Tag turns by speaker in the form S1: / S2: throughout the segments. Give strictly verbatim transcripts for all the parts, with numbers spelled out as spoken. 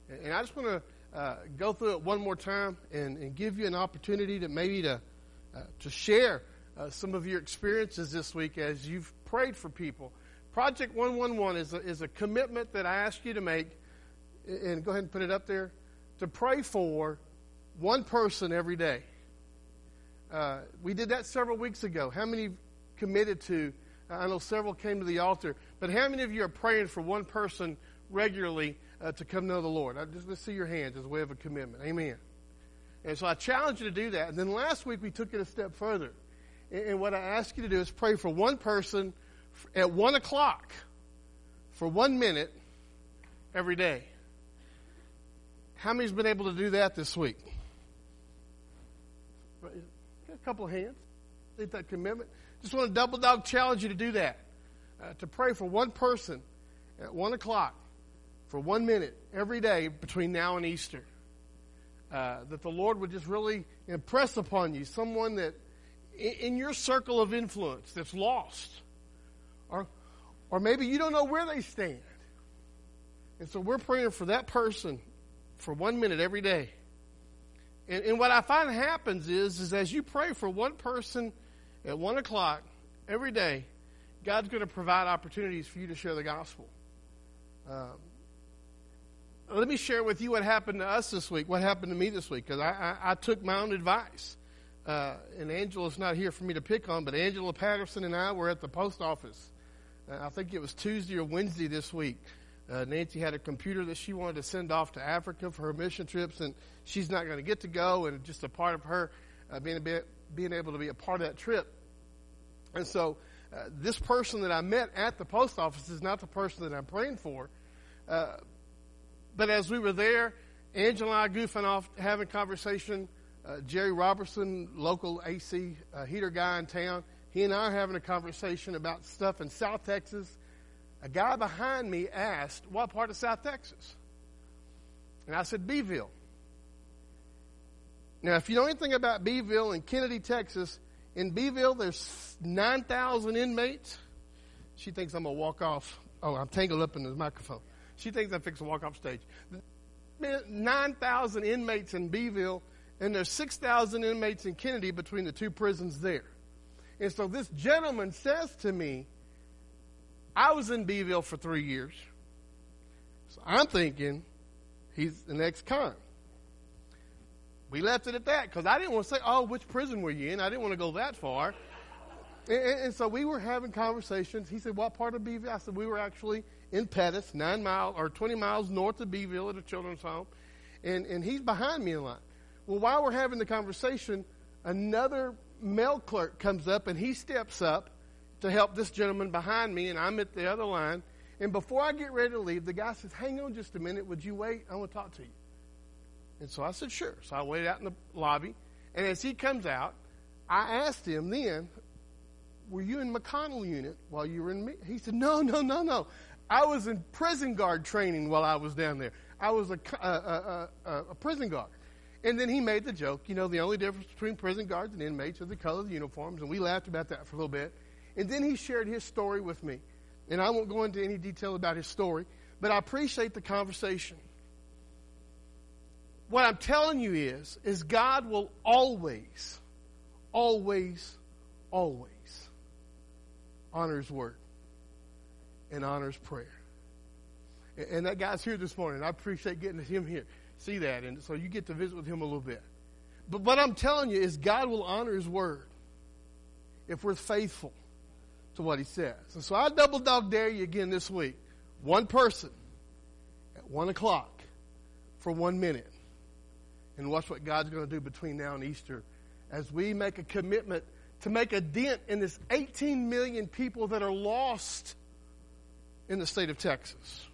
S1: And I just want to uh, go through it one more time and, and give you an opportunity to maybe to uh, to share uh, some of your experiences this week as you've prayed for people. Project one one one is a, is a commitment that I ask you to make, and go ahead and put it up there, to pray for one person every day. Uh, we did that several weeks ago. How many committed to? I know several came to the altar, but how many of you are praying for one person regularly uh, to come know the Lord? I just let's see your hands as a way of a commitment. Amen. And so I challenge you to do that. And then last week we took it a step further, and, and what I ask you to do is pray for one person at one o'clock for one minute every day. How many's been able to do that this week? A couple of hands. Take that commitment. Just want to double dog challenge you to do that. Uh, to pray for one person at one o'clock for one minute every day between now and Easter. Uh, that the Lord would just really impress upon you someone that in, in your circle of influence that's lost. Or, or maybe you don't know where they stand. And so we're praying for that person for one minute every day. And, and what I find happens is, is as you pray for one person at one o'clock every day, God's going to provide opportunities for you to share the gospel. Um, let me share with you what happened to us this week, what happened to me this week, because I, I, I took my own advice. Uh, and Angela's not here for me to pick on, but Angela Patterson and I were at the post office. Uh, I think it was Tuesday or Wednesday this week. Uh, Nancy had a computer that she wanted to send off to Africa for her mission trips, and she's not going to get to go, and just a part of her uh, being, a bit, being able to be a part of that trip. And so uh, this person that I met at the post office is not the person that I'm praying for. Uh, but as we were there, Angela and I goofing off, having conversation. Uh, Jerry Robertson, local A C uh, heater guy in town, he and I are having a conversation about stuff in South Texas. A guy behind me asked, what part of South Texas? And I said, Beeville. Now, if you know anything about Beeville in Kennedy, Texas, in Beeville there's nine thousand inmates. She thinks I'm going to walk off. Oh, I'm tangled up in the microphone. She thinks I'm fixing to walk off stage. nine thousand inmates in Beeville, and there's six thousand inmates in Kennedy between the two prisons there. And so this gentleman says to me, I was in Beeville for three years. So I'm thinking he's an ex-con. We left it at that because I didn't want to say, oh, which prison were you in? I didn't want to go that far. And, and, and so we were having conversations. He said, what part of Beeville? I said, we were actually in Pettis, nine miles or twenty miles north of Beeville at a children's home. And, and he's behind me in line. Well, while we're having the conversation, another mail clerk comes up and he steps up to help this gentleman behind me, and I'm at the other line. And before I get ready to leave, the guy says, hang on just a minute. Would you wait? I want to talk to you. And so I said, sure. So I waited out in the lobby. And as he comes out, I asked him then, were you in McConnell unit while you were in me? He said, no, no, no, no. I was in prison guard training while I was down there. I was a, a, a, a, a prison guard. And then he made the joke, you know, the only difference between prison guards and inmates are the color of the uniforms. And we laughed about that for a little bit. And then he shared his story with me. And I won't go into any detail about his story, but I appreciate the conversation. What I'm telling you is, is God will always, always, always honor His word and honor His prayer. And that guy's here this morning. I appreciate getting him here. See that. And so you get to visit with him a little bit. But what I'm telling you is God will honor His word if we're faithful to what He says. And so I double dog dare you again this week. One person at one o'clock for one minute. And watch what God's going to do between now and Easter as we make a commitment to make a dent in this eighteen million people that are lost in the state of Texas.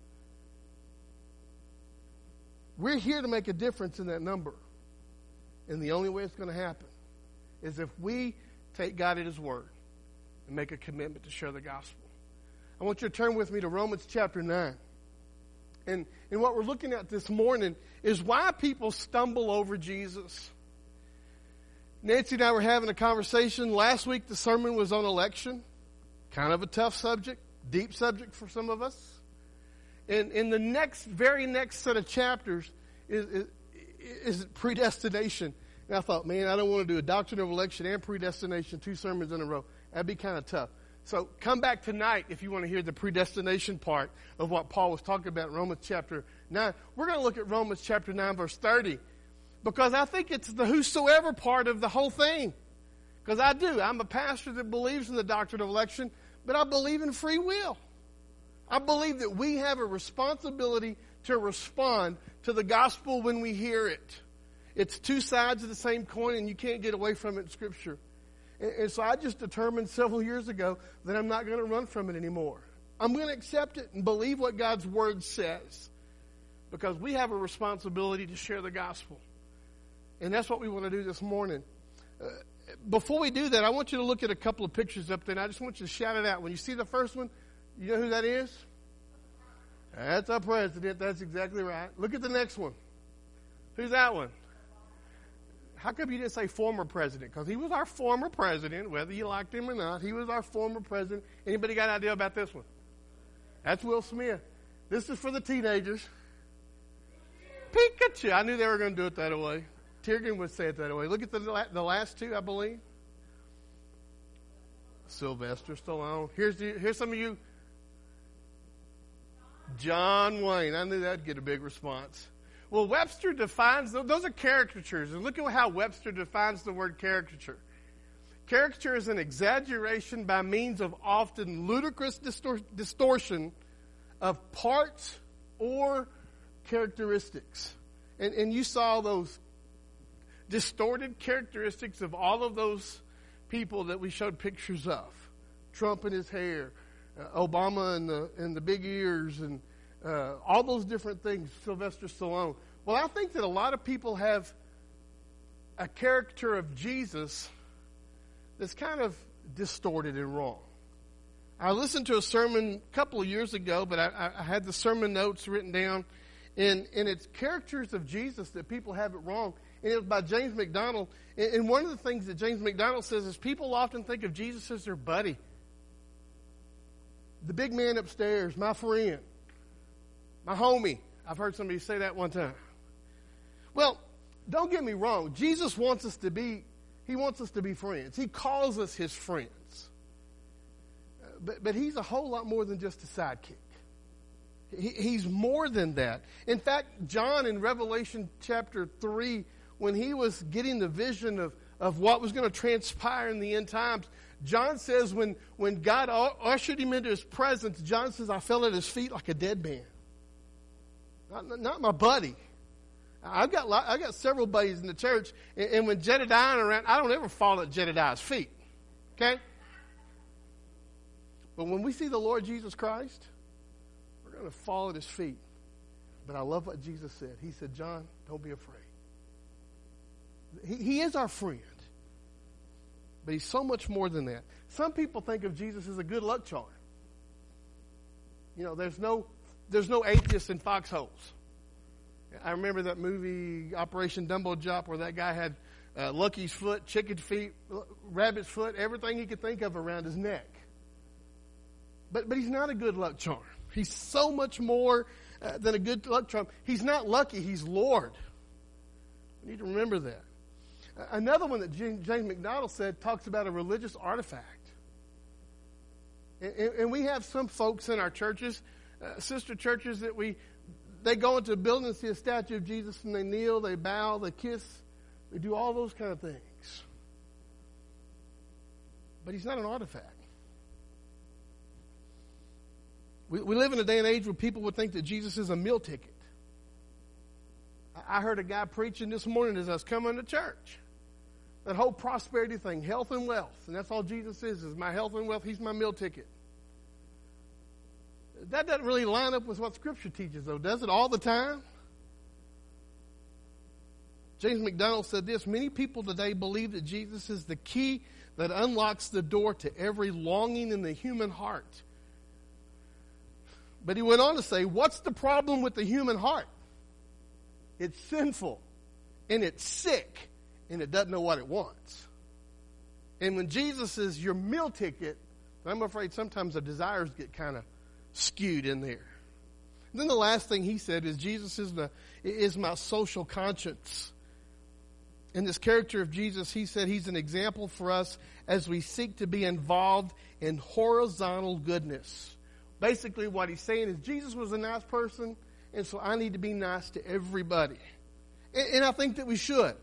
S1: We're here to make a difference in that number. And the only way it's going to happen is if we take God at His word and make a commitment to share the gospel. I want you to turn with me to Romans chapter nine. And, and what we're looking at this morning is why people stumble over Jesus. Nancy and I were having a conversation. Last week the sermon was on election. Kind of a tough subject, deep subject for some of us. And in the next, very next set of chapters is, is, is predestination. And I thought, man, I don't want to do a doctrine of election and predestination, two sermons in a row. That'd be kind of tough. So come back tonight if you want to hear the predestination part of what Paul was talking about in Romans chapter nine. We're going to look at Romans chapter nine, verse thirty, because I think it's the whosoever part of the whole thing. Because I do. I'm a pastor that believes in the doctrine of election, but I believe in free will. I believe that we have a responsibility to respond to the gospel when we hear it. It's two sides of the same coin, and you can't get away from it in Scripture. And, and so I just determined several years ago that I'm not going to run from it anymore. I'm going to accept it and believe what God's Word says, because we have a responsibility to share the gospel. And that's what we want to do this morning. Uh, before we do that, I want you to look at a couple of pictures up there, and I just want you to shout it out. When you see the first one, you know who that is? That's our president. That's exactly right. Look at the next one. Who's that one? How come you didn't say former president? Because he was our former president, whether you liked him or not. He was our former president. Anybody got an idea about this one? That's Will Smith. This is for the teenagers. Pikachu. I knew they were going to do it that way. Tiergan would say it that way. Look at the, the last two, I believe. Sylvester Stallone. Here's, the, here's some of you. John Wayne. I knew that'd get a big response. Well, Webster defines, those are caricatures. And look at how Webster defines the word caricature. Caricature is an exaggeration by means of often ludicrous distor- distortion of parts or characteristics. And, and you saw those distorted characteristics of all of those people that we showed pictures of. Trump and his hair, uh, Obama and the, and the big ears, and Uh, all those different things, Sylvester Stallone. Well, I think that a lot of people have a character of Jesus that's kind of distorted and wrong. I listened to a sermon a couple of years ago, but I, I had the sermon notes written down, and, and it's characters of Jesus that people have it wrong. And it was by James MacDonald. And, and one of the things that James MacDonald says is people often think of Jesus as their buddy. The big man upstairs, my friend. My homie. I've heard somebody say that one time. Well, don't get me wrong. Jesus wants us to be, he wants us to be friends. He calls us his friends. Uh, but, but he's a whole lot more than just a sidekick. He, he's more than that. In fact, John in Revelation chapter three, when he was getting the vision of, of what was going to transpire in the end times, John says when, when God ushered him into his presence, John says, I fell at his feet like a dead man. Not, not my buddy. I've got I've got several buddies in the church, and, and when Jedediah are around, I don't ever fall at Jedediah's feet. Okay? But when we see the Lord Jesus Christ, we're going to fall at his feet. But I love what Jesus said. He said, John, don't be afraid. He, he is our friend. But he's so much more than that. Some people think of Jesus as a good luck charm. You know, there's no There's no atheists in foxholes. I remember that movie, Operation Dumbo Drop, where that guy had uh, Lucky's foot, chicken's feet, rabbit's foot, everything he could think of around his neck. But but he's not a good luck charm. He's so much more uh, than a good luck charm. He's not lucky, he's Lord. We need to remember that. Uh, another one that James, James MacDonald said talks about a religious artifact. And, and, and we have some folks in our churches, Uh, sister churches, that we they go into a building and see a statue of Jesus, and they kneel, they bow, they kiss, they do all those kind of things. But he's not an artifact. We, we live in a day and age where people would think that Jesus is a meal ticket. I, I heard a guy preaching this morning as I was coming to church. That whole prosperity thing, health and wealth, and that's all Jesus is, is my health and wealth. He's my meal ticket. That doesn't really line up with what Scripture teaches, though, does it? All the time? James MacDonald said this, many people today believe that Jesus is the key that unlocks the door to every longing in the human heart. But he went on to say, what's the problem with the human heart? It's sinful, and it's sick, and it doesn't know what it wants. And when Jesus is your meal ticket, I'm afraid sometimes the desires get kind of skewed in there. And then the last thing he said is Jesus is, the, is my social conscience. In this character of Jesus, he said he's an example for us as we seek to be involved in horizontal goodness. Basically what he's saying is Jesus was a nice person, and so I need to be nice to everybody. And, and I think that we should.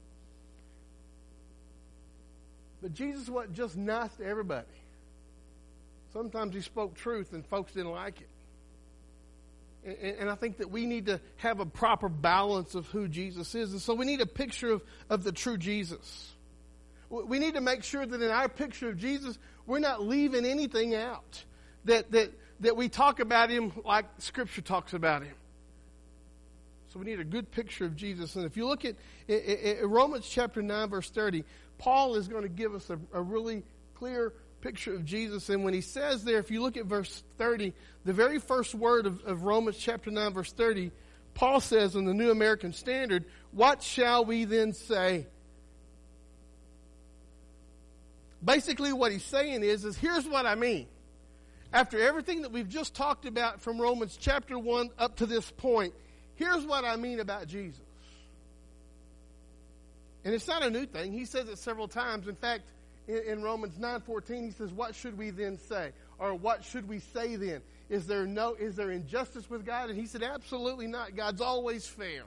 S1: But Jesus wasn't just nice to everybody. Sometimes he spoke truth and folks didn't like it. And, and I think that we need to have a proper balance of who Jesus is. And so we need a picture of, of the true Jesus. We need to make sure that in our picture of Jesus, we're not leaving anything out. That, that, that we talk about him like Scripture talks about him. So we need a good picture of Jesus. And if you look at, at, at Romans chapter nine, verse thirty, Paul is going to give us a, a really clear picture of Jesus. And when he says there, if you look at verse thirty, the very first word of, of Romans chapter nine, verse thirty, Paul says in the New American Standard, what shall we then say? Basically what he's saying is, is here's what I mean. After everything that we've just talked about from Romans chapter one up to this point, here's what I mean about Jesus. And it's not a new thing. He says it several times. In fact, in, in Romans nine fourteen, he says, what should we then say? Or what should we say then? Is there no, is there injustice with God? And he said, absolutely not. God's always fair.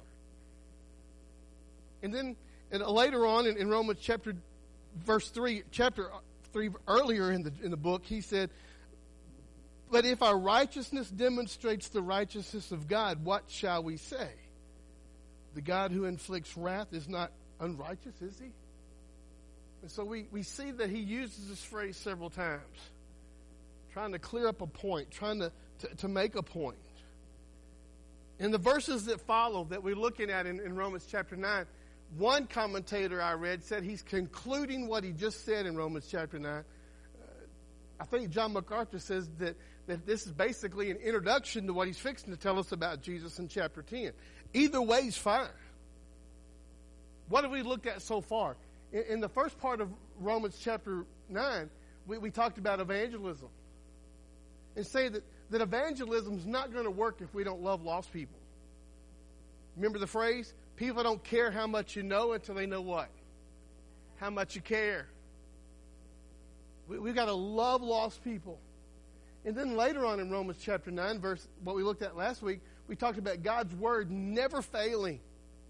S1: And then and later on in, in Romans chapter verse three, chapter three earlier in the in the book, he said, but if our righteousness demonstrates the righteousness of God, what shall we say? The God who inflicts wrath is not unrighteous, is he? And so we, we see that he uses this phrase several times, trying to clear up a point, trying to, to, to make a point. In the verses that follow that we're looking at in, in Romans chapter nine, one commentator I read said he's concluding what he just said in Romans chapter nine. Uh, I think John MacArthur says that, that this is basically an introduction to what he's fixing to tell us about Jesus in chapter ten. Either way is fine. What have we looked at so far? In, in the first part of Romans chapter nine, we, we talked about evangelism. And say that, that evangelism is not going to work if we don't love lost people. Remember the phrase? People don't care how much you know until they know what? How much you care. We, we've got to love lost people. And then later on in Romans chapter nine, verse what we looked at last week, we talked about God's word never failing.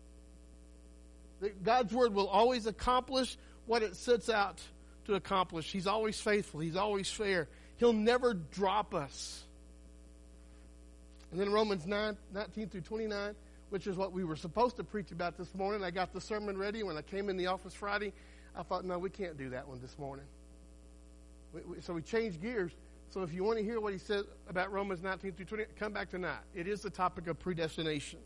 S1: That God's word will always accomplish what it sets out to accomplish. He's always faithful. He's always fair. He'll never drop us. And then Romans nine, nineteen through twenty-nine, which is what we were supposed to preach about this morning. I got the sermon ready. When I came in the office Friday, I thought, no, we can't do that one this morning. We, we, so we changed gears. So if you want to hear what he said about Romans nineteen through twenty, come back tonight. It is the topic of predestination.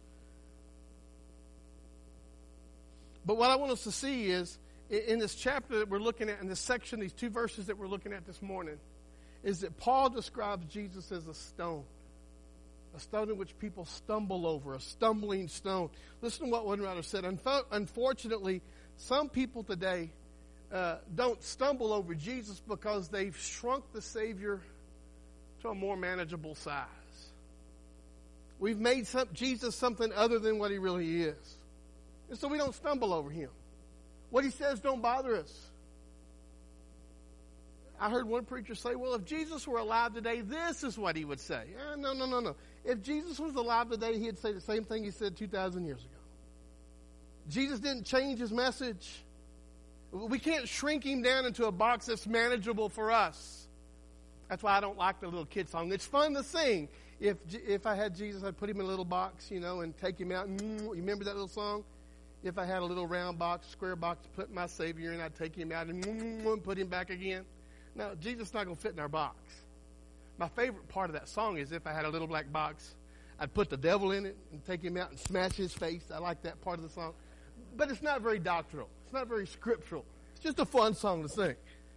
S1: But what I want us to see is, in this chapter that we're looking at, in this section, these two verses that we're looking at this morning, is that Paul describes Jesus as a stone. A stone in which people stumble over, a stumbling stone. Listen to what one writer said. Unfortunately, some people today uh, don't stumble over Jesus because they've shrunk the Savior to a more manageable size. We've made some, Jesus something other than what he really is. And so we don't stumble over him. What he says don't bother us. I heard one preacher say, well, if Jesus were alive today, this is what he would say. Eh, no, no, no, no. If Jesus was alive today, he'd say the same thing he said two thousand years ago. Jesus didn't change his message. We can't shrink him down into a box that's manageable for us. That's why I don't like the little kid song. It's fun to sing. If if I had Jesus, I'd put him in a little box, you know, and take him out. You remember that little song? If I had a little round box, square box to put my Savior in, I'd take him out and put him back again. No, Jesus is not going to fit in our box. My favorite part of that song is if I had a little black box, I'd put the devil in it and take him out and smash his face. I like that part of the song. But it's not very doctrinal. It's not very scriptural. It's just a fun song to sing.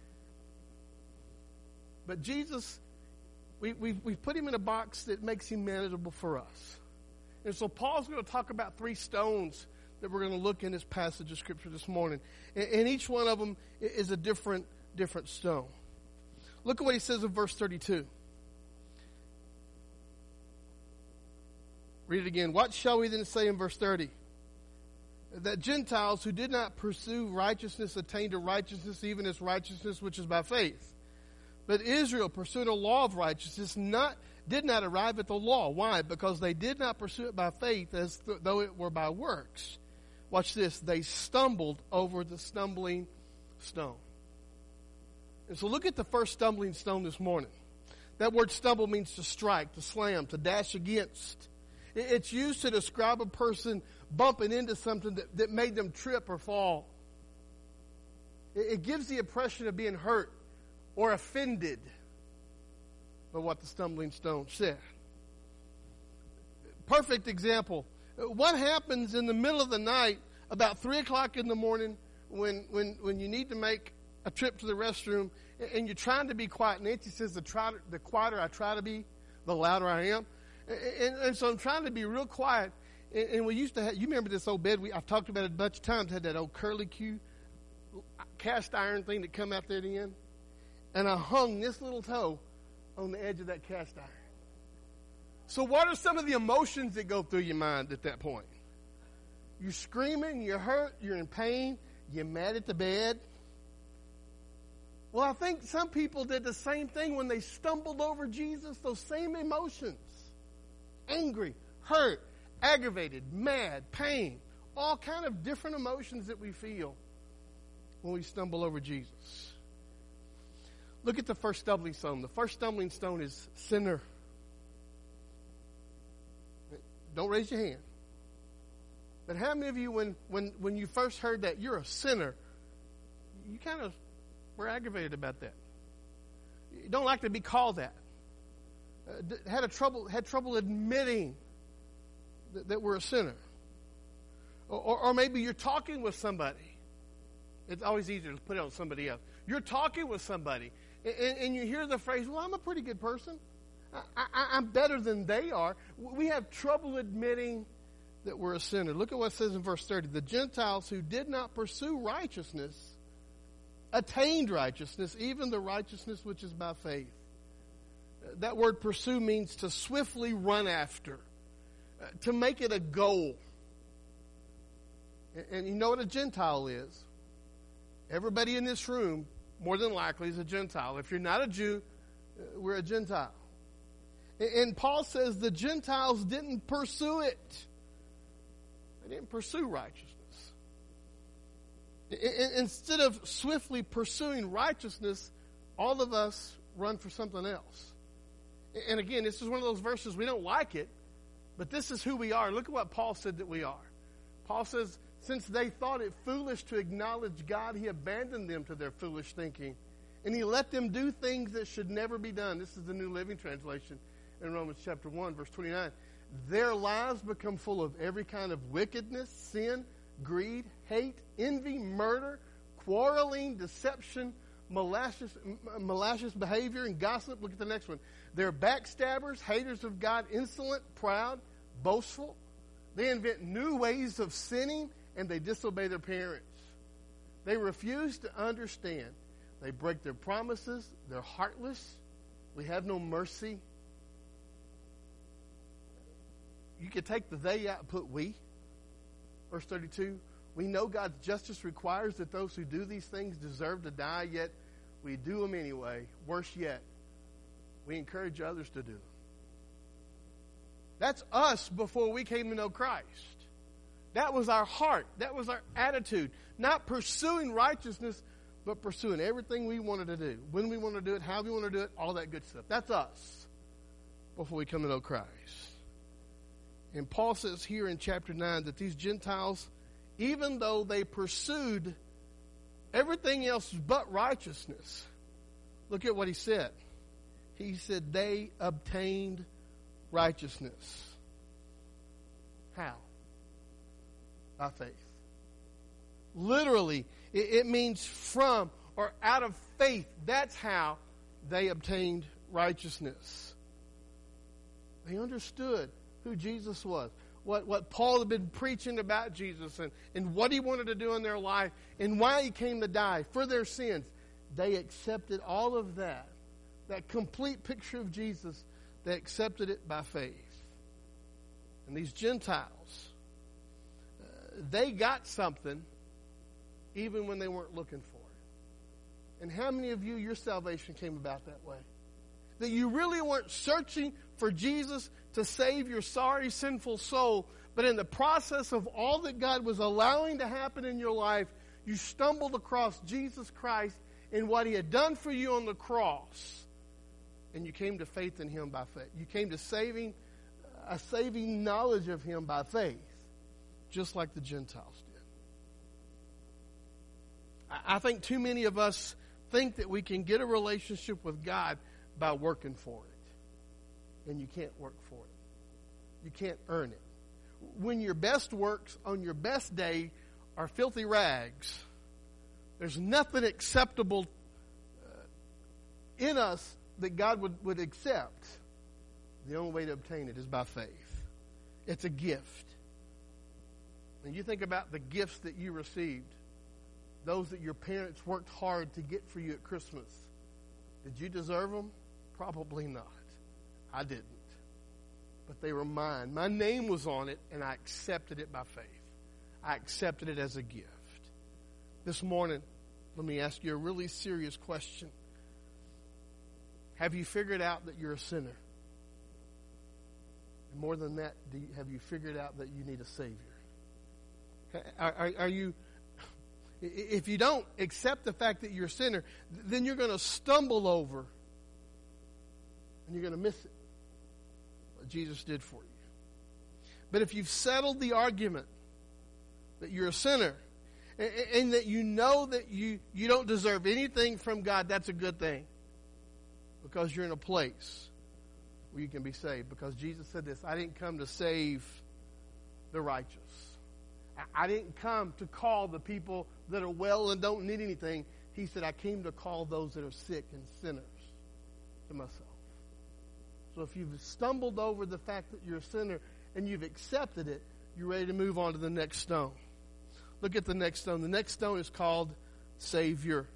S1: But Jesus, we, we've, we've put him in a box that makes him manageable for us. And so Paul's going to talk about three stones that we're going to look in this passage of Scripture this morning. And, and each one of them is a different, different stone. Look at what he says in verse thirty-two. Read it again. What shall we then say in verse thirty? That Gentiles who did not pursue righteousness attained to righteousness, even as righteousness which is by faith. But Israel, pursuing a law of righteousness, not did not arrive at the law. Why? Because they did not pursue it by faith as th- though it were by works. Watch this. They stumbled over the stumbling stone. And so look at the first stumbling stone this morning. That word stumble means to strike, to slam, to dash against. It's used to describe a person bumping into something that, that made them trip or fall. It, it gives the impression of being hurt or offended by what the stumbling stone said. Perfect example. What happens in the middle of the night, about three o'clock in the morning, when, when, when you need to make a trip to the restroom and you're trying to be quiet? Nancy says the, try, the quieter I try to be, the louder I am. And, and so I'm trying to be real quiet. And, and we used to have, you remember this old bed, we, I've talked about it a bunch of times, had that old curly Q cast iron thing that come out there at the end. And I hung this little toe on the edge of that cast iron. So what are some of the emotions that go through your mind at that point? You're screaming, you're hurt, you're in pain, you're mad at the bed. Well, I think some people did the same thing when they stumbled over Jesus, those same emotions. Angry, hurt, aggravated, mad, pain, all kind of different emotions that we feel when we stumble over Jesus. Look at the first stumbling stone. The first stumbling stone is sinner. Don't raise your hand. But how many of you, when, when, when you first heard that you're a sinner, you kind of were aggravated about that? You don't like to be called that. Uh, had a trouble had trouble admitting that, that we're a sinner. Or, or, or maybe you're talking with somebody. It's always easier to put it on somebody else. You're talking with somebody, and, and you hear the phrase, well, I'm a pretty good person. I, I, I'm better than they are. We have trouble admitting that we're a sinner. Look at what it says in verse thirty. The Gentiles who did not pursue righteousness attained righteousness, even the righteousness which is by faith. That word pursue means to swiftly run after, uh, to make it a goal. And, and you know what a Gentile is? Everybody in this room, more than likely, is a Gentile. If you're not a Jew, uh, we're a Gentile. And, and Paul says the Gentiles didn't pursue it. They didn't pursue righteousness. I, instead of swiftly pursuing righteousness, all of us run for something else. And again, this is one of those verses, we don't like it, but this is who we are. Look at what Paul said that we are. Paul says, since they thought it foolish to acknowledge God, he abandoned them to their foolish thinking. And he let them do things that should never be done. This is the New Living Translation in Romans chapter one, verse twenty-nine. Their lives become full of every kind of wickedness, sin, greed, hate, envy, murder, quarreling, deception, malicious, malicious behavior, and gossip. Look at the next one. They're backstabbers, haters of God, insolent, proud, boastful. They invent new ways of sinning, and they disobey their parents. They refuse to understand. They break their promises. They're heartless. We have no mercy. You could take the they out and put we. Verse thirty-two, we know God's justice requires that those who do these things deserve to die, yet we do them anyway. Worse yet, we encourage others to do them. That's us before we came to know Christ. That was our heart. That was our attitude. Not pursuing righteousness, but pursuing everything we wanted to do. When we want to do it, how we want to do it, all that good stuff. That's us before we come to know Christ. And Paul says here in chapter nine that these Gentiles, even though they pursued everything else but righteousness, look at what he said. He said they obtained righteousness. How? By faith. Literally, it, it means from or out of faith. That's how they obtained righteousness. They understood who Jesus was, what, what Paul had been preaching about Jesus, and, and what he wanted to do in their life, and why he came to die for their sins. They accepted all of that, that complete picture of Jesus. They accepted it by faith. And these Gentiles, uh, they got something even when they weren't looking for it. And how many of you, your salvation came about that way? That you really weren't searching for Jesus to save your sorry, sinful soul, but in the process of all that God was allowing to happen in your life, you stumbled across Jesus Christ and what He had done for you on the cross. And you came to faith in Him by faith. You came to saving, a saving knowledge of Him by faith, just like the Gentiles did. I think too many of us think that we can get a relationship with God by working for it. And you can't work for it. You can't earn it. When your best works on your best day are filthy rags, there's nothing acceptable uh, in us that God would, would accept. The only way to obtain it is by faith. It's a gift. And you think about the gifts that you received, those that your parents worked hard to get for you at Christmas. Did you deserve them? Probably not. I didn't. But they were mine. My name was on it, and I accepted it by faith. I accepted it as a gift. This morning, let me ask you a really serious question. Have you figured out that you're a sinner? And more than that, do you, have you figured out that you need a Savior? Are, are, are you... If you don't accept the fact that you're a sinner, then you're going to stumble over and you're going to miss it, what Jesus did for you. But if you've settled the argument that you're a sinner and, and that you know that you, you don't deserve anything from God, that's a good thing, because you're in a place where you can be saved. Because Jesus said this, I didn't come to save the righteous. I didn't come to call the people that are well and don't need anything. He said, I came to call those that are sick and sinners to myself. So if you've stumbled over the fact that you're a sinner and you've accepted it, you're ready to move on to the next stone. Look at the next stone. The next stone is called Savior.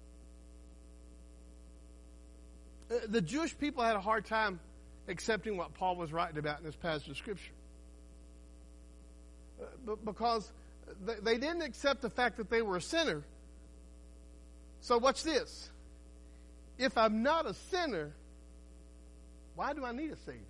S1: The Jewish people had a hard time accepting what Paul was writing about in this passage of Scripture. Because they didn't accept the fact that they were a sinner. So watch this. If I'm not a sinner, why do I need a Savior?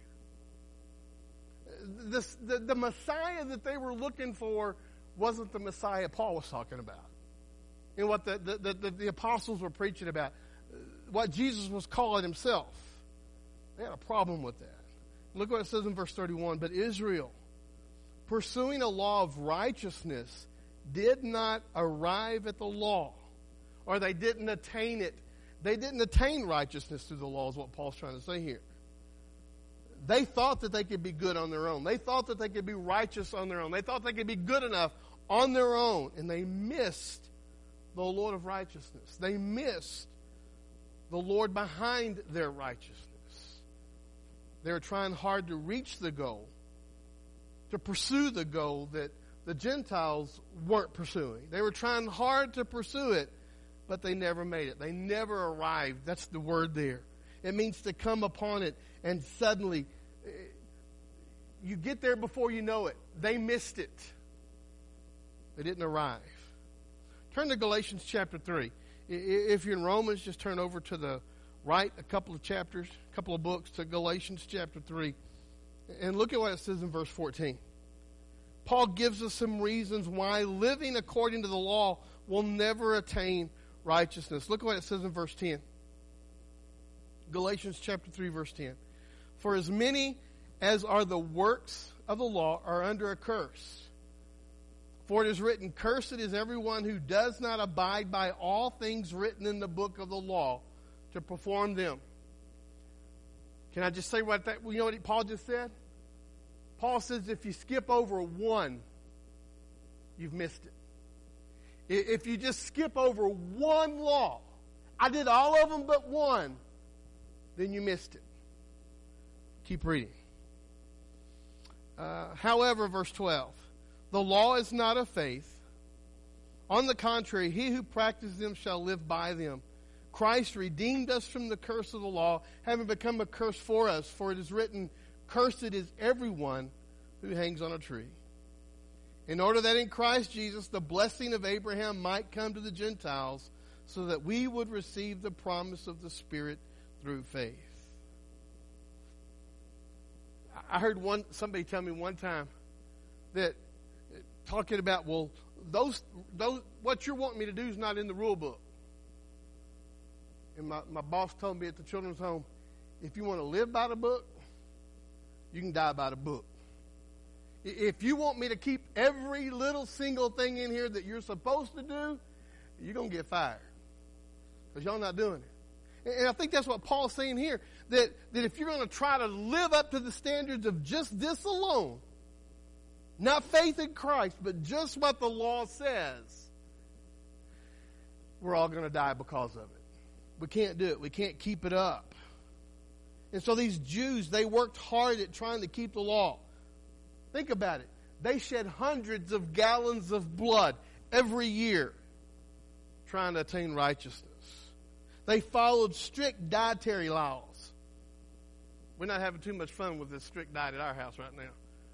S1: This, the, the Messiah that they were looking for wasn't the Messiah Paul was talking about. And what the, the, the, the apostles were preaching about. What Jesus was calling himself. They had a problem with that. Look what it says in verse thirty-one. But Israel, pursuing a law of righteousness, did not arrive at the law, or they didn't attain it. They didn't attain righteousness through the law is what Paul's trying to say here. They thought that they could be good on their own. They thought that they could be righteous on their own. They thought they could be good enough on their own. And they missed the Lord of righteousness. They missed the Lord behind their righteousness. They were trying hard to reach the goal, to pursue the goal that the Gentiles weren't pursuing. They were trying hard to pursue it, but they never made it. They never arrived. That's the word there. It means to come upon it, and suddenly you get there before you know it. They missed it. They didn't arrive. Turn to Galatians chapter three. If you're in Romans, just turn over to the right a couple of chapters, a couple of books to Galatians chapter three. And look at what it says in verse fourteen. Paul gives us some reasons why living according to the law will never attain righteousness. Look at what it says in verse ten. Galatians chapter three, verse ten. For as many as are the works of the law are under a curse. For it is written, cursed is everyone who does not abide by all things written in the book of the law to perform them. Can I just say what that, you know what Paul just said? Paul says if you skip over one, you've missed it. If you just skip over one law, I did all of them but one, then you missed it. Keep reading. Uh, however, verse twelve, the law is not of faith. On the contrary, he who practices them shall live by them. Christ redeemed us from the curse of the law, having become a curse for us. For it is written, cursed is everyone who hangs on a tree, in order that in Christ Jesus the blessing of Abraham might come to the Gentiles, so that we would receive the promise of the Spirit through faith. I heard one somebody tell me one time that talking about, well, those those what you're wanting me to do is not in the rule book. And my, my boss told me at the children's home, if you want to live by the book, you can die by the book. If you want me to keep every little single thing in here that you're supposed to do, you're going to get fired. Because y'all not doing it. And I think that's what Paul's saying here, that, that if you're going to try to live up to the standards of just this alone, not faith in Christ, but just what the law says, we're all going to die because of it. We can't do it. We can't keep it up. And so these Jews, they worked hard at trying to keep the law. Think about it. They shed hundreds of gallons of blood every year trying to attain righteousness. They followed strict dietary laws. We're not having too much fun with this strict diet at our house right now.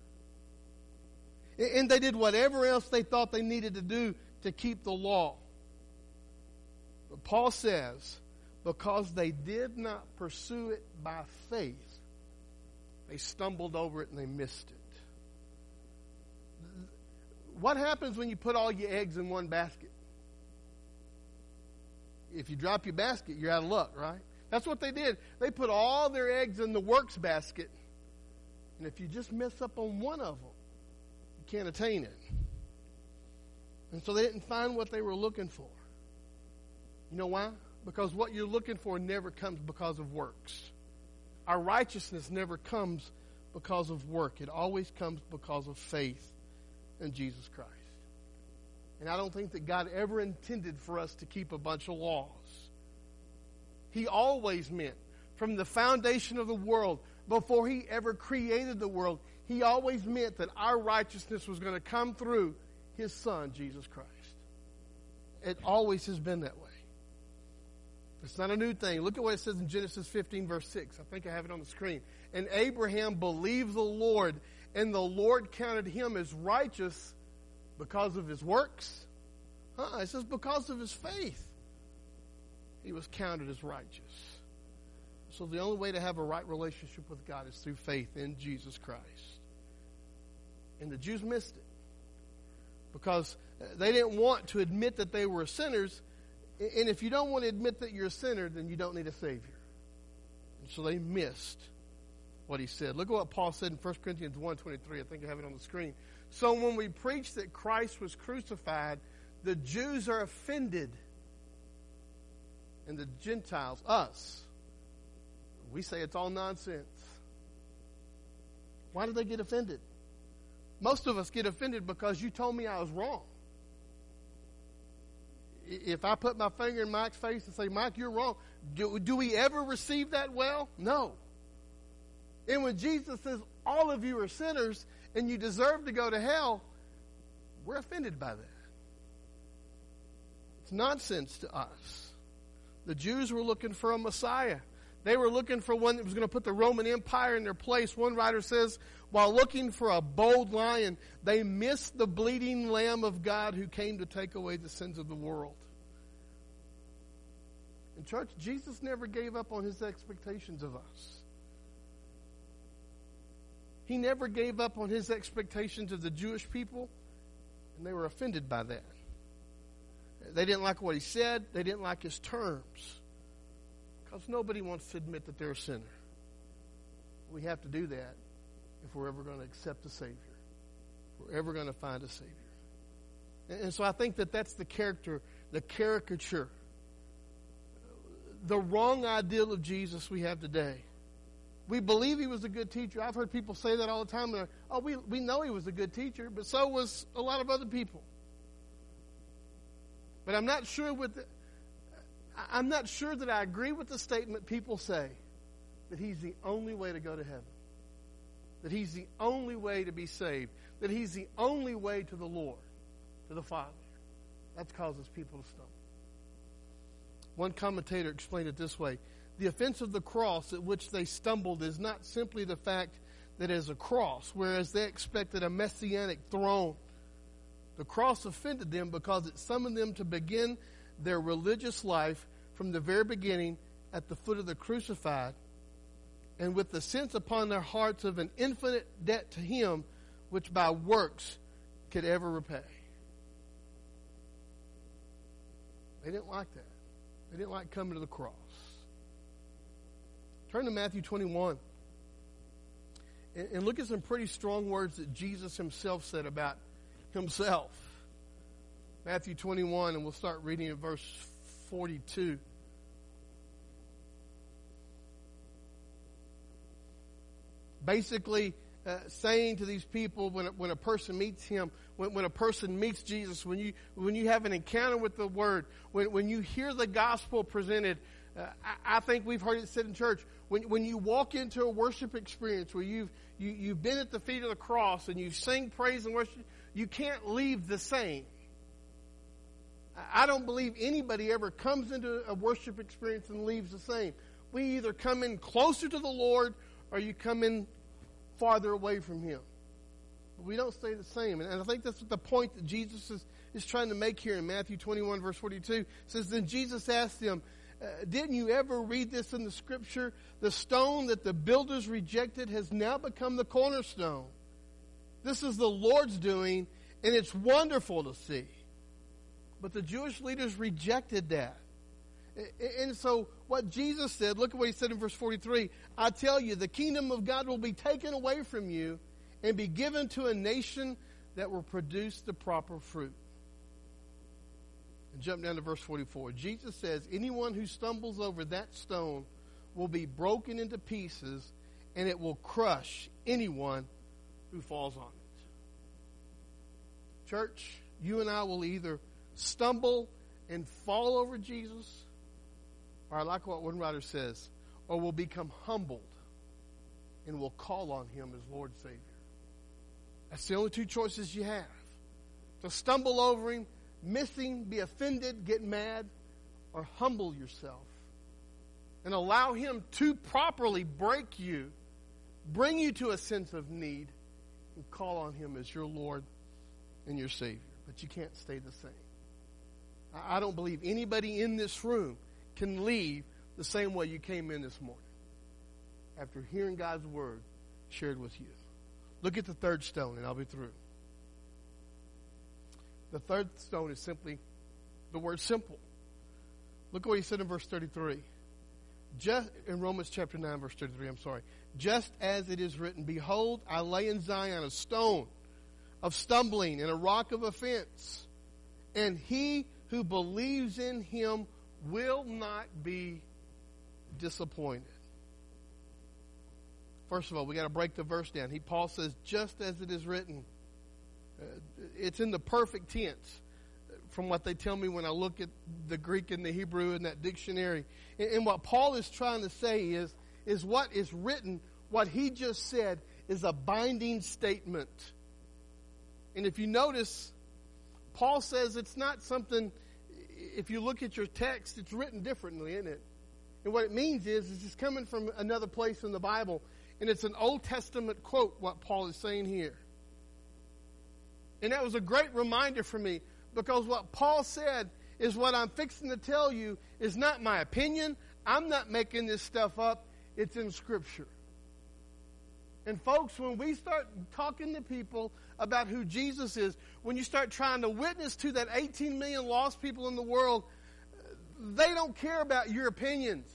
S1: And they did whatever else they thought they needed to do to keep the law. But Paul says, because they did not pursue it by faith, they stumbled over it and they missed it. What happens when you put all your eggs in one basket? If you drop your basket, you're out of luck, right? That's what they did. They put all their eggs in the works basket. And if you just mess up on one of them, you can't attain it. And so they didn't find what they were looking for. You know why? Because what you're looking for never comes because of works. Our righteousness never comes because of work. It always comes because of faith in Jesus Christ. And I don't think that God ever intended for us to keep a bunch of laws. He always meant, from the foundation of the world, before He ever created the world, He always meant that our righteousness was going to come through His Son, Jesus Christ. It always has been that way. It's not a new thing. Look at what it says in Genesis fifteen, verse six. I think I have it on the screen. And Abraham believed the Lord, and the Lord counted him as righteous because of his works. Huh? It says because of his faith, he was counted as righteous. So the only way to have a right relationship with God is through faith in Jesus Christ. And the Jews missed it because they didn't want to admit that they were sinners. And if you don't want to admit that you're a sinner, then you don't need a Savior. And so they missed what he said. Look at what Paul said in First Corinthians one twenty-three. I think I have it on the screen. So when we preach that Christ was crucified, the Jews are offended. And the Gentiles, us, we say it's all nonsense. Why did they get offended? Most of us get offended because you told me I was wrong. If I put my finger in Mike's face and say, Mike, you're wrong, do, do we ever receive that well? No. And when Jesus says, all of you are sinners and you deserve to go to hell, we're offended by that. It's nonsense to us. The Jews were looking for a Messiah. They were looking for one that was going to put the Roman Empire in their place. One writer says, while looking for a bold lion, they missed the bleeding Lamb of God who came to take away the sins of the world. In church, Jesus never gave up on his expectations of us. He never gave up on his expectations of the Jewish people, and they were offended by that. They didn't like what he said. They didn't like his terms. Because nobody wants to admit that they're a sinner. We have to do that if we're ever going to accept a Savior. If we're ever going to find a Savior. And, and so I think that that's the character, the caricature, the wrong ideal of Jesus we have today. We believe he was a good teacher. I've heard people say that all the time. They're, oh, we, we know he was a good teacher, but so was a lot of other people. But I'm not sure with the, I'm not sure that I agree with the statement people say that he's the only way to go to heaven. That he's the only way to be saved. That he's the only way to the Lord, to the Father. That causes people to stumble. One commentator explained it this way. The offense of the cross at which they stumbled is not simply the fact that is a cross, whereas they expected a messianic throne. The cross offended them because it summoned them to begin their religious life from the very beginning at the foot of the crucified, and with the sense upon their hearts of an infinite debt to Him, which by works could ever repay. They didn't like that. They didn't like coming to the cross. Turn to Matthew twenty-one and, and look at some pretty strong words that Jesus Himself said about Himself. Matthew twenty-one, and we'll start reading at verse forty-two. Basically, uh, saying to these people, when when a person meets Him, when, when a person meets Jesus, when you when you have an encounter with the Word, when when you hear the gospel presented, uh, I, I think we've heard it said in church. When when you walk into a worship experience where you've you, you've been at the feet of the cross and you sing praise and worship, you can't leave the same. I don't believe anybody ever comes into a worship experience and leaves the same. We either come in closer to the Lord or you come in farther away from Him. But we don't stay the same. And I think that's the point that Jesus is, is trying to make here in Matthew twenty-one, verse forty-two. It says, then Jesus asked them, uh, didn't you ever read this in the Scripture? The stone that the builders rejected has now become the cornerstone. This is the Lord's doing, and it's wonderful to see. But the Jewish leaders rejected that. And so what Jesus said, look at what He said in verse forty-three. I tell you, the kingdom of God will be taken away from you and be given to a nation that will produce the proper fruit. And jump down to verse forty-four. Jesus says, anyone who stumbles over that stone will be broken into pieces, and it will crush anyone who falls on it. Church, you and I will either stumble and fall over Jesus, or I like what one writer says, or we'll become humbled and we'll call on Him as Lord and Savior. That's the only two choices you have. To stumble over Him, missing, be offended, get mad, or humble yourself and allow Him to properly break you, bring you to a sense of need, and call on Him as your Lord and your Savior. But you can't stay the same. I don't believe anybody in this room can leave the same way you came in this morning after hearing God's Word shared with you. Look at the third stone, and I'll be through. The third stone is simply the word simple. Look at what He said in verse thirty-three. Just in Romans chapter nine, verse thirty-three, I'm sorry. Just as it is written, behold, I lay in Zion a stone of stumbling and a rock of offense, and he who believes in Him will not be disappointed. First of all, we got to break the verse down. He Paul says, just as it is written. Uh, it's in the perfect tense from what they tell me when I look at the Greek and the Hebrew in that dictionary. And, and what Paul is trying to say is, is what is written, what he just said, is a binding statement. And if you notice, Paul says it's not something, if you look at your text, it's written differently, isn't it? And what it means is, is it's coming from another place in the Bible. And it's an Old Testament quote, what Paul is saying here. And that was a great reminder for me, because what Paul said is what I'm fixing to tell you is not my opinion. I'm not making this stuff up. It's in Scripture. And folks, when we start talking to people about who Jesus is, when you start trying to witness to that eighteen million lost people in the world, they don't care about your opinions.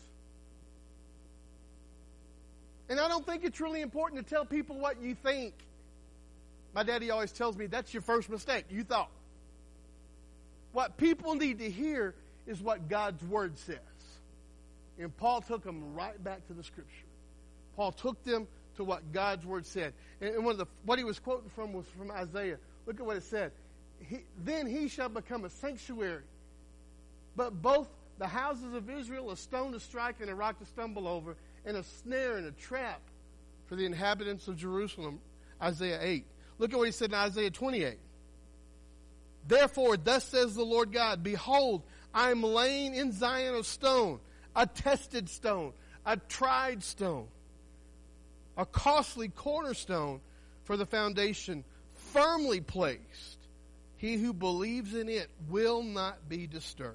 S1: And I don't think it's really important to tell people what you think. My daddy always tells me, that's your first mistake. You thought. What people need to hear is what God's Word says. And Paul took them right back to the Scripture. Paul took them to what God's Word said. And one of the, what he was quoting from was from Isaiah. Look at what it said. He, then he shall become a sanctuary, but both the houses of Israel a stone to strike and a rock to stumble over, and a snare and a trap for the inhabitants of Jerusalem. Isaiah eight. Look at what he said in Isaiah twenty-eight. Therefore, thus says the Lord God, behold, I am laying in Zion a stone, a tested stone, a tried stone, a a costly cornerstone for the foundation, firmly placed. He who believes in it will not be disturbed.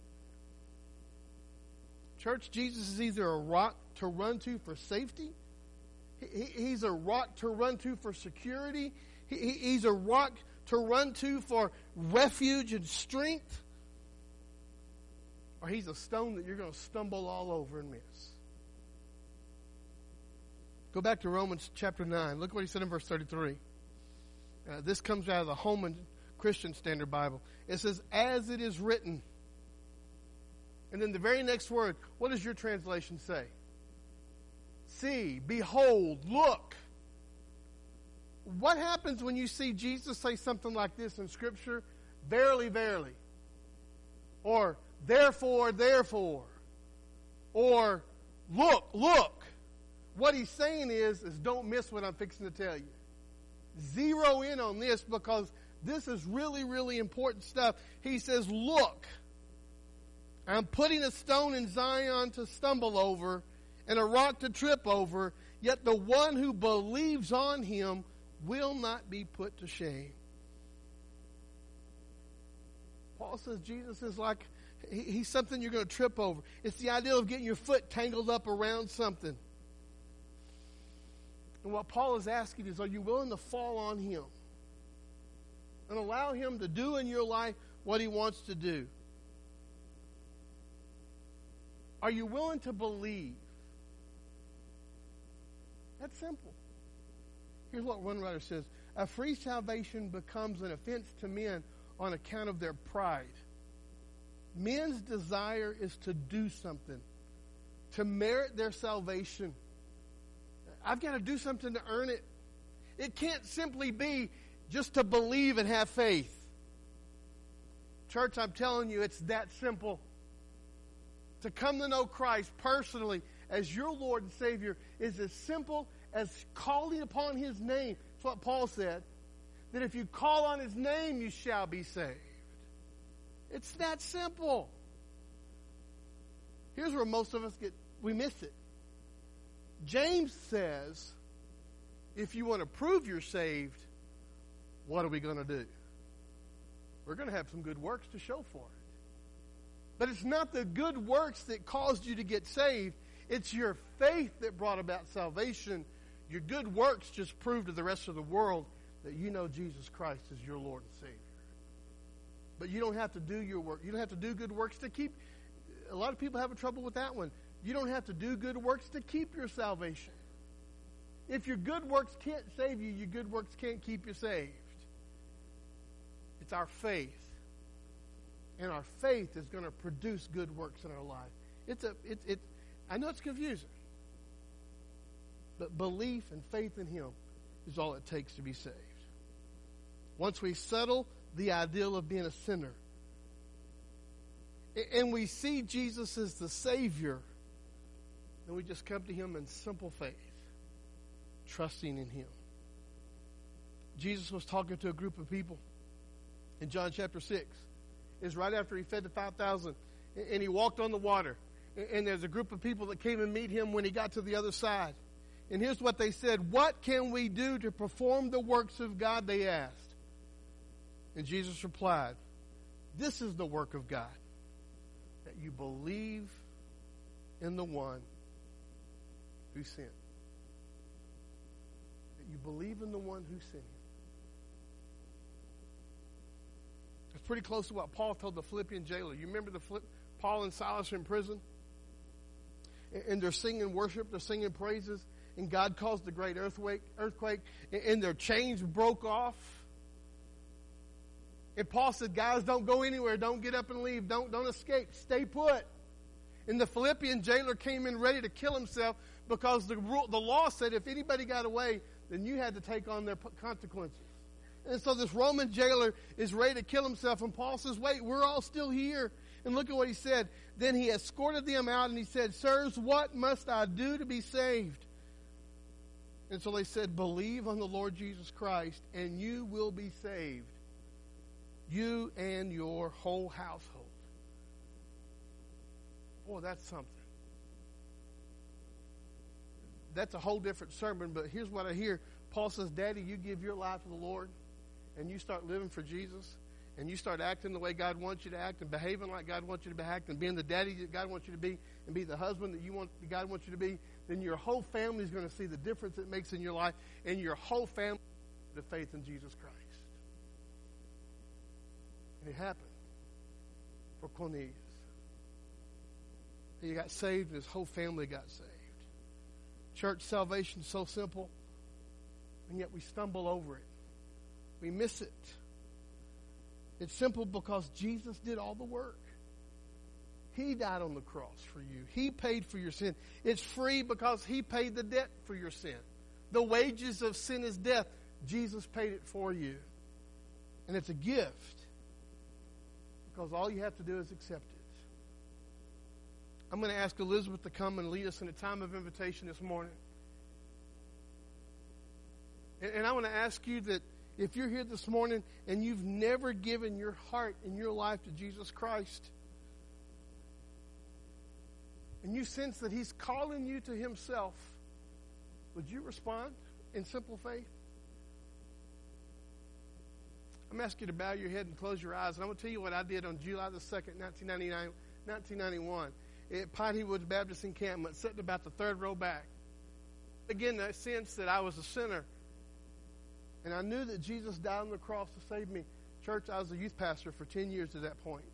S1: Church, Jesus is either a rock to run to for safety, he, he's a rock to run to for security, he, he's a rock to run to for refuge and strength, or he's a stone that you're going to stumble all over and miss. Go back to Romans chapter nine. Look what he said in verse thirty-three. Uh, this comes out of the Holman Christian Standard Bible. It says, as it is written. And then the very next word, what does your translation say? See, behold, look. What happens when you see Jesus say something like this in Scripture? Verily, verily. Or, therefore, therefore. Or, look, look. What he's saying is, is don't miss what I'm fixing to tell you. Zero in on this because this is really, really important stuff. He says, look, I'm putting a stone in Zion to stumble over and a rock to trip over, yet the one who believes on him will not be put to shame. Paul says Jesus is like, he, he's something you're going to trip over. It's the idea of getting your foot tangled up around something. And what Paul is asking is, are you willing to fall on him and allow him to do in your life what he wants to do? Are you willing to believe? That's simple. Here's what one writer says. A free salvation becomes an offense to men on account of their pride. Men's desire is to do something, to merit their salvation. I've got to do something to earn it. It can't simply be just to believe and have faith. Church, I'm telling you, it's that simple. To come to know Christ personally as your Lord and Savior is as simple as calling upon His name. That's what Paul said. That if you call on His name, you shall be saved. It's that simple. Here's where most of us get, we miss it. James says, if you want to prove you're saved, what are we going to do? We're going to have some good works to show for it. But it's not the good works that caused you to get saved. It's your faith that brought about salvation. Your good works just prove to the rest of the world that you know Jesus Christ is your Lord and Savior. But you don't have to do your work. You don't have to do good works to keep. A lot of people have trouble with that one. You don't have to do good works to keep your salvation. If your good works can't save you, your good works can't keep you saved. It's our faith. And our faith is going to produce good works in our life. It's a, it, it, I know it's confusing. But belief and faith in Him is all it takes to be saved. Once we settle the ideal of being a sinner, and we see Jesus as the Savior, then we just come to Him in simple faith, trusting in Him. Jesus was talking to a group of people in John chapter six. It's right after He fed the five thousand, and He walked on the water. And there's a group of people that came and meet Him when He got to the other side. And here's what they said. What can we do to perform the works of God, they asked. And Jesus replied, this is the work of God, that you believe in the one who sent. That you believe in the one who sent Him. It's pretty close to what Paul told the Philippian jailer. You remember the Philipp, Paul and Silas are in prison? And they're singing worship, they're singing praises, and God caused a great earthquake, earthquake, and their chains broke off. And Paul said, guys, don't go anywhere. Don't get up and leave. Don't, don't escape. Stay put. And the Philippian jailer came in ready to kill himself because the rule, the law said if anybody got away, then you had to take on their consequences. And so this Roman jailer is ready to kill himself. And Paul says, wait, we're all still here. And look at what he said. Then he escorted them out and he said, sirs, what must I do to be saved? And so they said, believe on the Lord Jesus Christ and you will be saved. You and your whole household. Boy, that's something. that's a whole different sermon, but here's what I hear. Paul says, Daddy, you give your life to the Lord, and you start living for Jesus, and you start acting the way God wants you to act, and behaving like God wants you to be acting, and being the daddy that God wants you to be, and be the husband that you want that God wants you to be, then your whole family is going to see the difference it makes in your life, and your whole family the faith in Jesus Christ. And it happened for Cornelius. He got saved, and his whole family got saved. Church, salvation is so simple, and yet we stumble over it. We miss it. It's simple because Jesus did all the work. He died on the cross for you. He paid for your sin. It's free because He paid the debt for your sin. The wages of sin is death. Jesus paid it for you. And it's a gift because all you have to do is accept it. I'm going to ask Elizabeth to come and lead us in a time of invitation this morning. And, and I want to ask you that if you're here this morning and you've never given your heart and your life to Jesus Christ, and you sense that He's calling you to Himself, would you respond in simple faith? I'm asking you to bow your head and close your eyes. And I'm going to tell you what I did on July the second, nineteen ninety-nine, nineteen ninety-one at Piney Woods Baptist Encampment, sitting about the third row back. Again, that sense that I was a sinner. And I knew that Jesus died on the cross to save me. Church, I was a youth pastor for ten years at that point.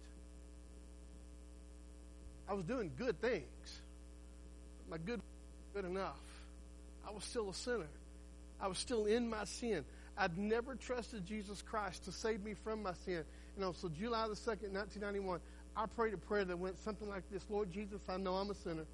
S1: I was doing good things. My good was good enough. I was still a sinner. I was still in my sin. I'd never trusted Jesus Christ to save me from my sin. And on so July the second, nineteen ninety-one, I prayed a prayer that went something like this. Lord Jesus, I know I'm a sinner.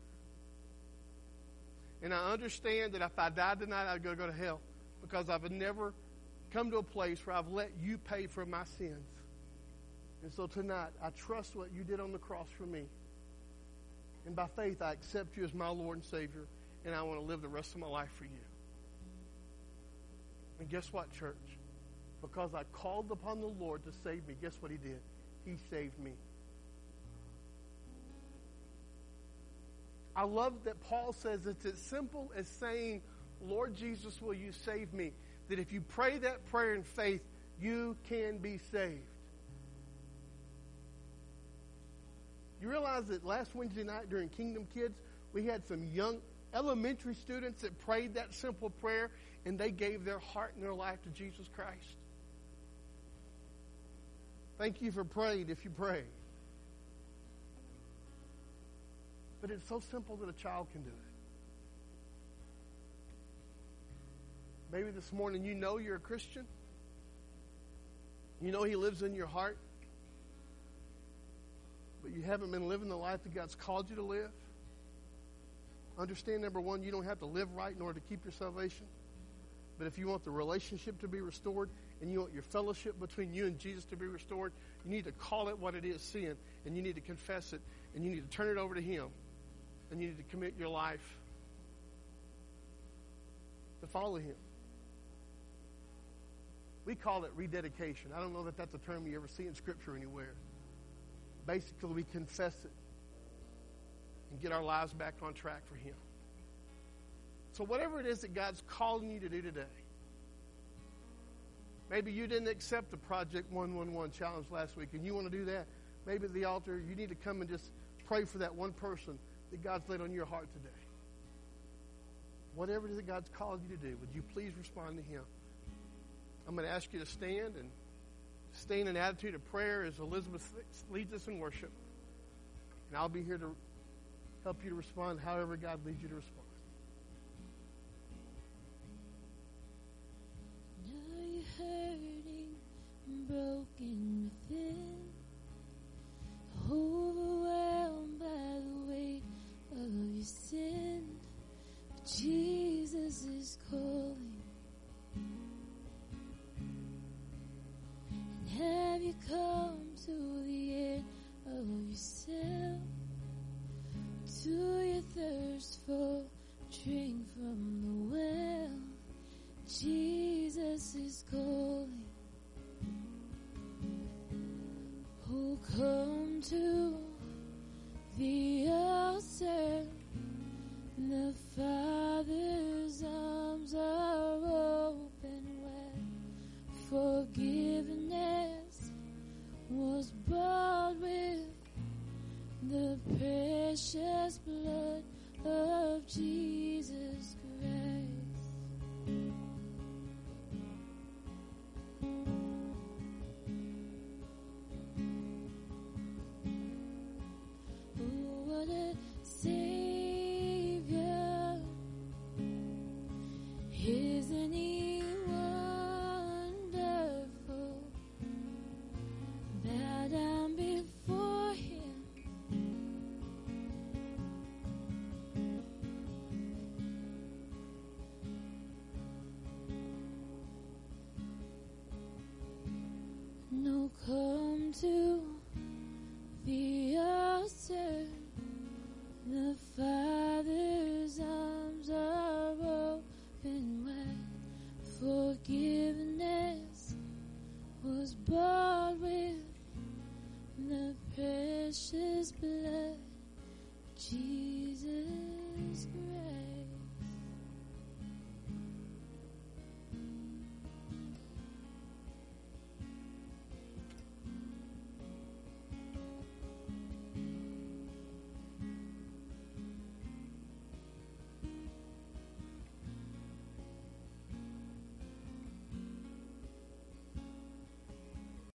S1: And I understand that if I died tonight, I'd go, go to hell. Because I've never come to a place where I've let you pay for my sins. And so tonight, I trust what you did on the cross for me. And by faith, I accept you as my Lord and Savior. And I want to live the rest of my life for you. And guess what, church? Because I called upon the Lord to save me, guess what He did? He saved me. I love that Paul says it's as simple as saying, Lord Jesus, will you save me? That if you pray that prayer in faith, you can be saved. You realize that last Wednesday night during Kingdom Kids, we had some young elementary students that prayed that simple prayer, and they gave their heart and their life to Jesus Christ. Thank you for praying if you prayed. But it's so simple that a child can do it. Maybe this morning you know you're a Christian. You know He lives in your heart. But you haven't been living the life that God's called you to live. Understand, number one, you don't have to live right in order to keep your salvation. But if you want the relationship to be restored and you want your fellowship between you and Jesus to be restored, you need to call it what it is, sin, and you need to confess it, and you need to turn it over to Him, and you need to commit your life to follow Him. We call it rededication. I don't know that that's a term you ever see in Scripture anywhere. Basically, we confess it and get our lives back on track for Him. So whatever it is that God's calling you to do today, maybe you didn't accept the Project one one one challenge last week and you want to do that. Maybe at the altar, you need to come and just pray for that one person that God's laid on your heart today. Whatever it is that God's called you to do, would you please respond to Him? I'm going to ask you to stand and stay in an attitude of prayer as Elizabeth leads us in worship. And I'll be here to help you to respond however God leads you to respond.
S2: Now you're hurting and broken within, overwhelmed by the weight of your sin. But Jesus is calling. Have you come to the end of yourself? To your thirst for drink from the well? Jesus is calling. was bought with the precious blood of Jesus.